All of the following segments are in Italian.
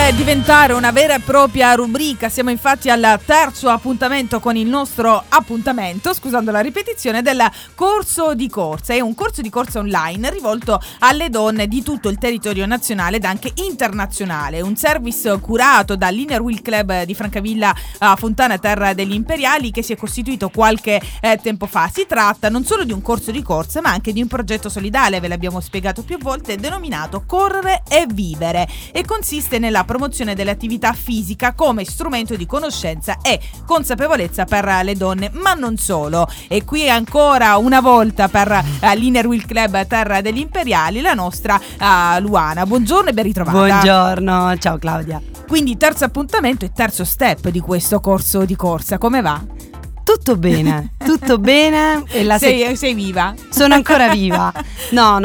potrebbe diventare una vera e propria rubrica. Siamo infatti al terzo appuntamento con il nostro appuntamento, scusando la ripetizione, del corso di corsa. È un corso di corsa online rivolto alle donne di tutto il territorio nazionale ed anche internazionale. Un service curato dall'Inner Wheel Club di Francavilla Fontana Terra degli Imperiali, che si è costituito qualche tempo fa. Si tratta non solo di un corso di corsa, ma anche di un progetto solidale, ve l'abbiamo spiegato più volte, denominato Correre e Vivere, e consiste nella promozione dell'attività fisica come strumento di conoscenza e consapevolezza per le donne, ma non solo. E qui ancora una volta per l'Inner Wheel Club Terra degli Imperiali la nostra Luana. Buongiorno e ben ritrovata. Buongiorno, ciao Claudia. Quindi terzo appuntamento e terzo step di questo corso di corsa, come va? Tutto bene, tutto bene. E sei viva? Sono ancora viva. No,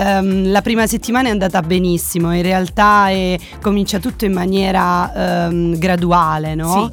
la prima settimana è andata benissimo. In realtà comincia tutto in maniera graduale, no?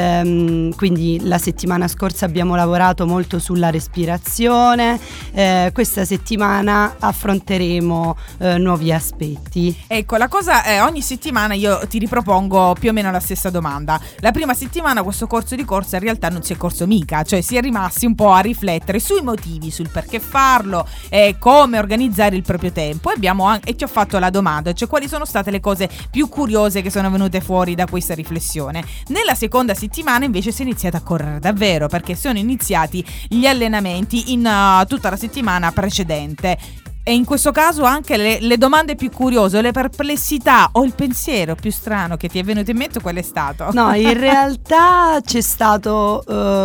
Sì. Quindi la settimana scorsa abbiamo lavorato molto sulla respirazione. Questa settimana affronteremo nuovi aspetti. Ecco, la cosa è, ogni settimana io ti ripropongo più o meno la stessa domanda. La prima settimana questo corso di corsa in realtà non si è corso mica, cioè si è rimasti un po' a riflettere sui motivi, sul perché farlo e come organizzare il proprio tempo. E ti ho fatto la domanda, cioè quali sono state le cose più curiose che sono venute fuori da questa riflessione. Nella seconda settimana invece si è iniziato a correre davvero, perché sono iniziati gli allenamenti in tutta la settimana precedente. E in questo caso anche le domande più curiose, le perplessità o il pensiero più strano che ti è venuto in mente, qual è stato? No, in realtà c'è stato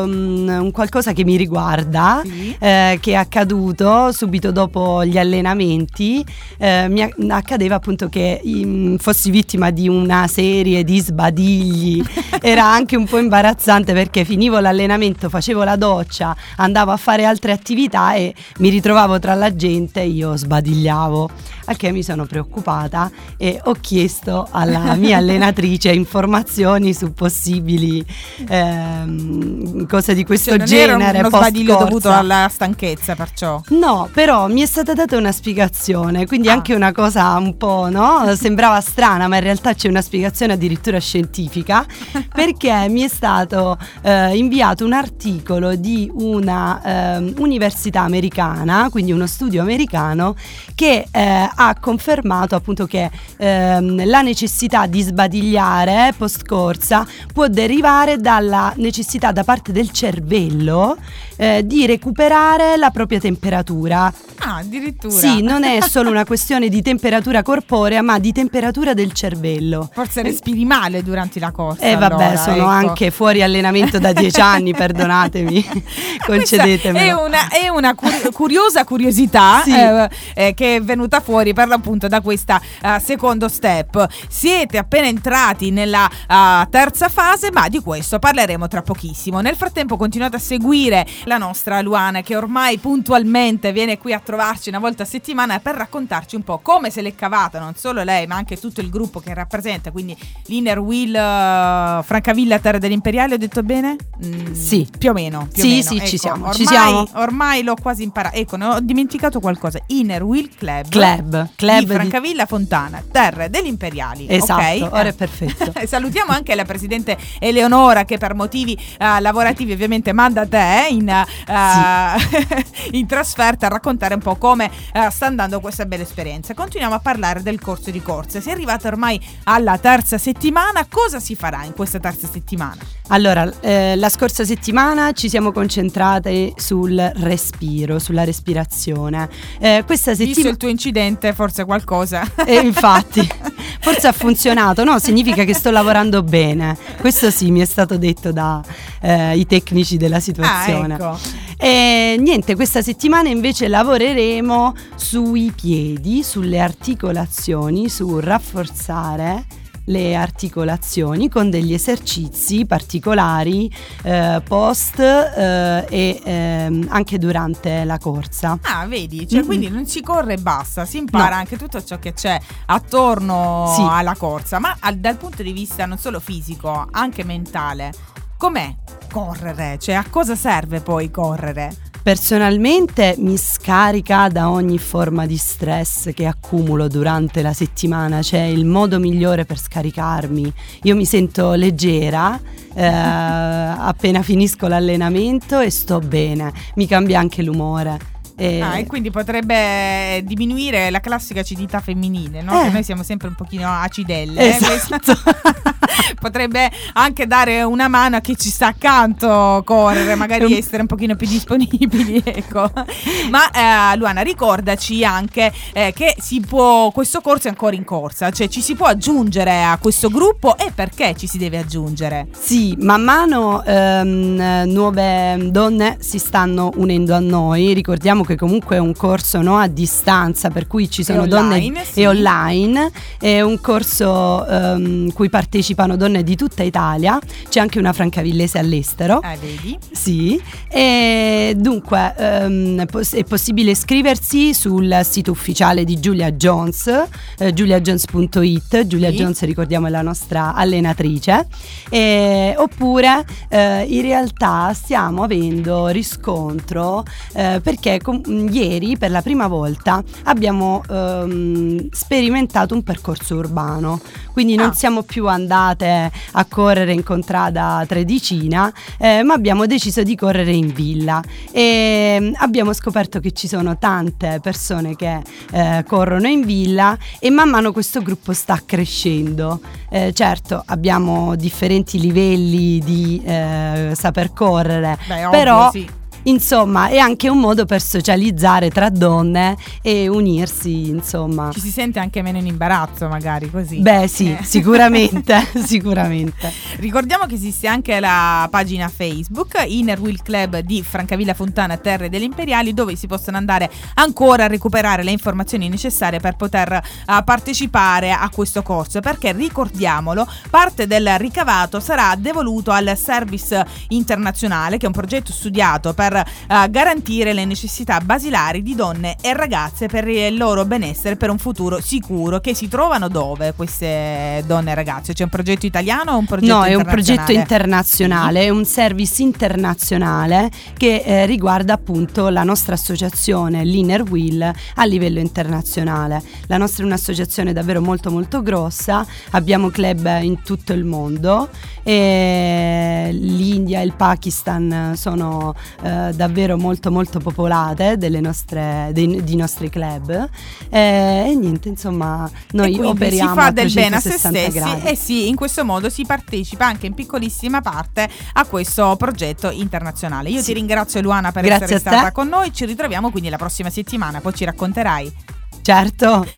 un qualcosa che mi riguarda, sì. Che è accaduto subito dopo gli allenamenti. Mi accadeva appunto che fossi vittima di una serie di sbadigli. Era anche un po' imbarazzante perché finivo l'allenamento, facevo la doccia, andavo a fare altre attività e mi ritrovavo tra la gente e io sbadigliavo, al che mi sono preoccupata e ho chiesto alla mia allenatrice informazioni su possibili cose di questo genere. Non era uno sbadiglio dovuto alla stanchezza, perciò? No, però mi è stata data una spiegazione, quindi anche una cosa un po', no? Sembrava strana, ma in realtà c'è una spiegazione addirittura scientifica, perché mi è stato inviato un articolo di una università americana, quindi uno studio americano, che ha confermato appunto che la necessità di sbadigliare post corsa può derivare dalla necessità da parte del cervello di recuperare la propria temperatura. Ah, addirittura. Sì, non è solo una questione di temperatura corporea, ma di temperatura del cervello. Forse respiri male durante la corsa. Vabbè, allora, sono anche fuori allenamento da 10 anni, perdonatemi, concedetemelo. È una curiosa curiosità, sì. Che è venuta fuori per l'appunto da questa secondo step. Siete appena entrati nella terza fase, ma di questo parleremo tra pochissimo. Nel frattempo continuate a seguire la nostra Luana, che ormai puntualmente viene qui a trovarci una volta a settimana per raccontarci un po' come se l'è cavata, non solo lei ma anche tutto il gruppo che rappresenta, quindi l'Inner Wheel Francavilla Terra degli Imperiali, ho detto bene? Sì, più o meno. Sì, ecco, ci siamo. Ormai l'ho quasi imparato. Ecco, ne ho dimenticato qualcosa. Inner Wheel Club di Francavilla Fontana Terra degli Imperiali. Esatto, okay? Ora è perfetto. Salutiamo anche la presidente Eleonora, che per motivi lavorativi ovviamente manda te in trasferta a raccontare un po' come sta andando questa bella esperienza. Continuiamo a parlare del corso di corsa. Si è arrivata ormai alla terza settimana. Cosa si farà in questa terza settimana? Allora, la scorsa settimana ci siamo concentrate sul respiro, sulla respirazione. Questa settimana, visto il tuo incidente, forse qualcosa. Infatti, forse ha funzionato. No, significa che sto lavorando bene. Questo sì, mi è stato detto dai tecnici della situazione. Ecco. E niente, questa settimana invece lavoreremo sui piedi, sulle articolazioni, su rafforzare le articolazioni con degli esercizi particolari post e anche durante la corsa. Ah, vedi, cioè quindi non si corre e basta, si impara anche tutto ciò che c'è attorno alla corsa, ma dal punto di vista non solo fisico, anche mentale. Com'è correre? Cioè, a cosa serve poi correre? Personalmente mi scarica da ogni forma di stress che accumulo durante la settimana, cioè il modo migliore per scaricarmi. Io mi sento leggera appena finisco l'allenamento e sto bene, mi cambia anche l'umore. E quindi potrebbe diminuire la classica acidità femminile, no? Che noi siamo sempre un pochino acidelle. Esatto. Potrebbe anche dare una mano a chi ci sta accanto, correre, magari essere un pochino più disponibili, ecco. Ma Luana, ricordaci anche che questo corso è ancora in corsa, cioè ci si può aggiungere a questo gruppo, e perché ci si deve aggiungere? Sì, man mano nuove donne si stanno unendo a noi. Ricordiamo che comunque è un corso a distanza, per cui ci sono donne e online, è un corso cui partecipano donne di tutta Italia, c'è anche una francavillese all'estero. Vedi? Sì, e dunque è possibile iscriversi sul sito ufficiale di Giulia Jones, giuliajones.it. Giulia Jones, ricordiamo, è la nostra allenatrice, oppure in realtà stiamo avendo riscontro perché ieri per la prima volta abbiamo sperimentato un percorso urbano, quindi non siamo più andate a correre in contrada tredicina, ma abbiamo deciso di correre in villa, e abbiamo scoperto che ci sono tante persone che corrono in villa, e man mano questo gruppo sta crescendo. Certo, abbiamo differenti livelli di saper correre, però sì. Insomma, è anche un modo per socializzare tra donne e unirsi, insomma. Ci si sente anche meno in imbarazzo, magari, così. Beh, sì, sicuramente, sicuramente. Ricordiamo che esiste anche la pagina Facebook Inner Wheel Club di Francavilla Fontana Terre delle Imperiali, dove si possono andare ancora a recuperare le informazioni necessarie per poter partecipare a questo corso, perché, ricordiamolo, parte del ricavato sarà devoluto al Service Internazionale, che è un progetto studiato per garantire le necessità basilari di donne e ragazze per il loro benessere, per un futuro sicuro. Che si trovano dove queste donne e ragazze? C'è un progetto italiano o un progetto internazionale? No, è un progetto internazionale, è un service internazionale che riguarda appunto la nostra associazione, l'Inner Wheel, a livello internazionale. La nostra è un'associazione davvero molto molto grossa, abbiamo club in tutto il mondo, e l'India e il Pakistan sono davvero molto molto popolate dei nostri club, e niente, insomma, noi operiamo si fa a del bene a se 360 stessi gradi. e sì, in questo modo si partecipa anche in piccolissima parte a questo progetto internazionale. Io ti ringrazio, Luana, per essere stata con noi. Ci ritroviamo quindi la prossima settimana, poi ci racconterai. Certo.